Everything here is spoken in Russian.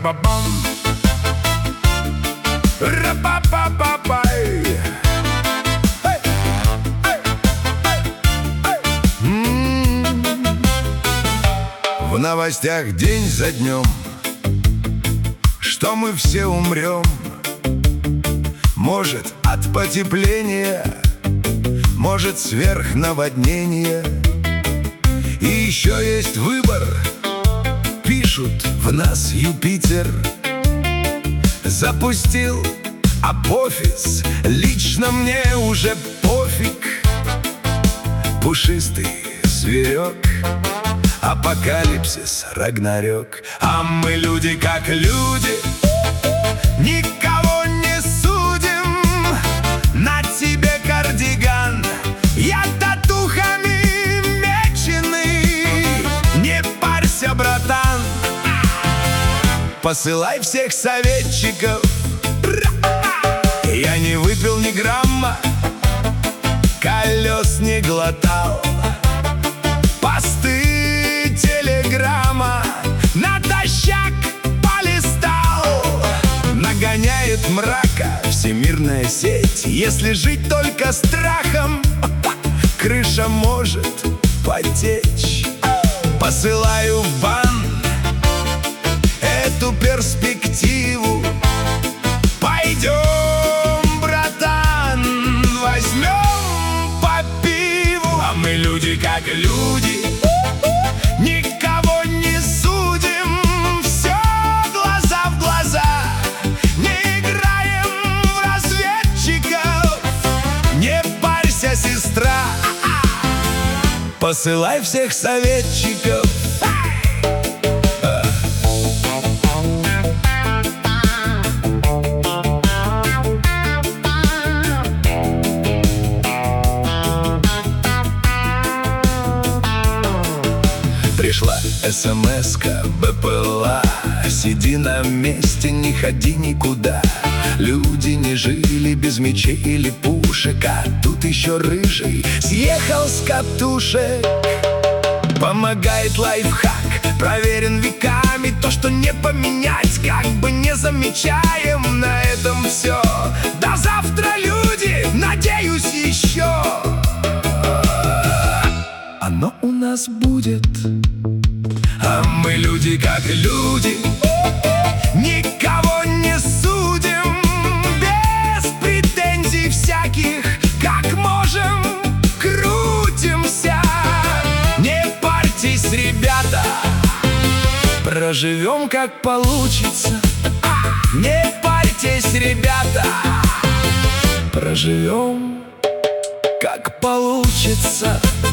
Ра-ба-бам, ра-ба-ба-ба-бай. В новостях день за днем, что мы все умрем. Может, от потепления, может, сверхнаводнения. И еще есть выбор, пишут в нас Юпитер. Запустил апофис, лично мне уже пофиг. Пушистый зверек, апокалипсис, рагнарёк. А мы люди как люди, никого не судим. На тебе кардиган, я татухами меченый. Не парься, братан, посылай всех советчиков. Я не выпил ни грамма, колес не глотал. Посты телеграмма натощак полистал. Нагоняет мрака всемирная сеть. Если жить только страхом, крыша может потечь. Посылаю в бан эту перспективу. Пойдем, братан, возьмем по пиву. А мы люди как люди, никого не судим. Все глаза в глаза, не играем в разведчиков. Не парься, сестра, посылай всех советчиков. Пришла СМС-ка, БПЛА: сиди на месте, не ходи никуда. Люди не жили без мечей или пушек, а тут еще рыжий съехал с катушек. Помогает лайфхак, проверен веками. То, что не поменять, как бы не замечаем. На этом все, до завтра, люди, надеюсь, еще оно у нас будет. А мы люди как люди, никого не судим. Без претензий всяких, как можем, крутимся. Не парьтесь, ребята, проживем как получится. Не парьтесь, ребята, проживем как получится.